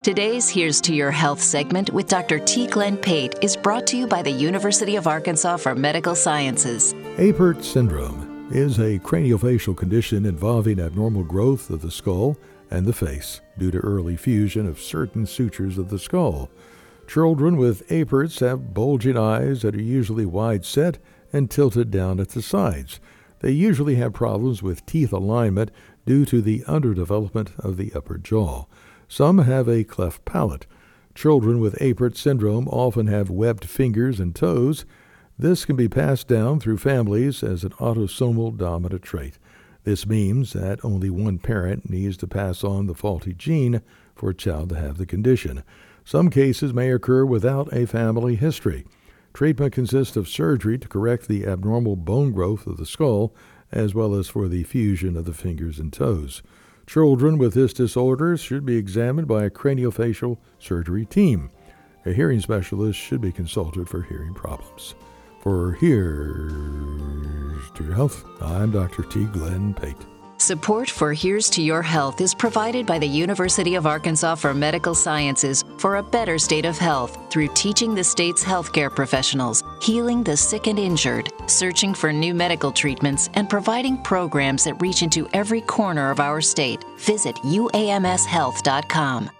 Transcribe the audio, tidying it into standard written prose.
Today's Here's to Your Health segment with Dr. T. Glenn Pate is brought to you by the University of Arkansas for Medical Sciences. Apert syndrome is a craniofacial condition involving abnormal growth of the skull and the face due to early fusion of certain sutures of the skull. Children with Aperts have bulging eyes that are usually wide set and tilted down at the sides. They usually have problems with teeth alignment due to the underdevelopment of the upper jaw. Some have a cleft palate. Children with Apert syndrome often have webbed fingers and toes. This can be passed down through families as an autosomal dominant trait. This means that only one parent needs to pass on the faulty gene for a child to have the condition. Some cases may occur without a family history. Treatment consists of surgery to correct the abnormal bone growth of the skull, as well as for the fusion of the fingers and toes. Children with this disorder should be examined by a craniofacial surgery team. A hearing specialist should be consulted for hearing problems. For Here's to Your Health, I'm Dr. T. Glenn Pate. Support for Here's to Your Health is provided by the University of Arkansas for Medical Sciences for a better state of health through teaching the state's healthcare professionals, healing the sick and injured, searching for new medical treatments, and providing programs that reach into every corner of our state. Visit uamshealth.com.